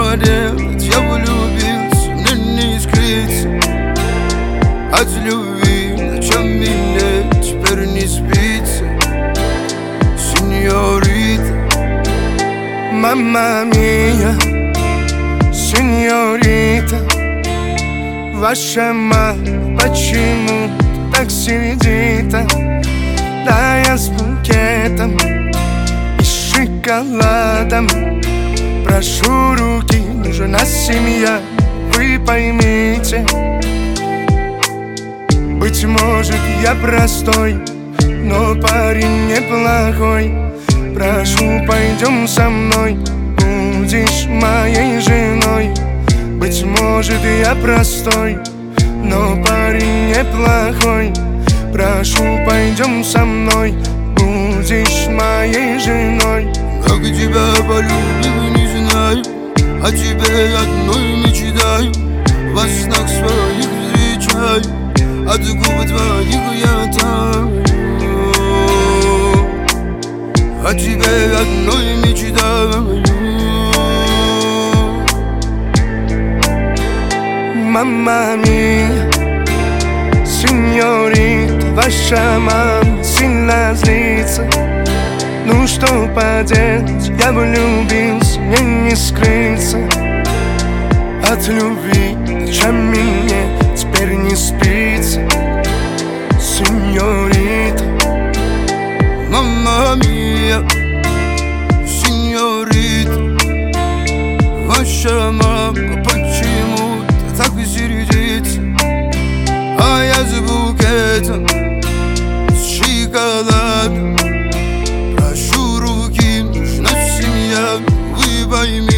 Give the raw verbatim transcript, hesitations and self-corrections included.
поделать, я влюбился, мне не скрыться от любви, ночами мне теперь не спится. Сеньорита, мамма мия, сеньорита, ваша мама почему так сердита? Да, я с букетом и шоколадом, прошу руки, нужна семья, вы поймите. Быть может, я простой, но парень неплохой. Прошу, пойдем со мной, будешь моей женой. Быть может, я простой, но парень неплохой. Прошу, пойдем со мной, будешь моей женой. Как тебя полюбил, не знаю, о тебе одной мечтаю. Во снах своих встречаю, от губ твоих я таю. О тебе одной мечтаю. Мамма мия, сеньорита, ваша мама сильно злится. Ну что поделать, я влюбился, мне не скрыться от любви, ночами мне теперь не спится. Сеньорита, мамма мия, сеньорита, ваша мама почему-то так сердится, а я с букетом, с шоколадом. Прошу руки, нужна семья, вы поймите.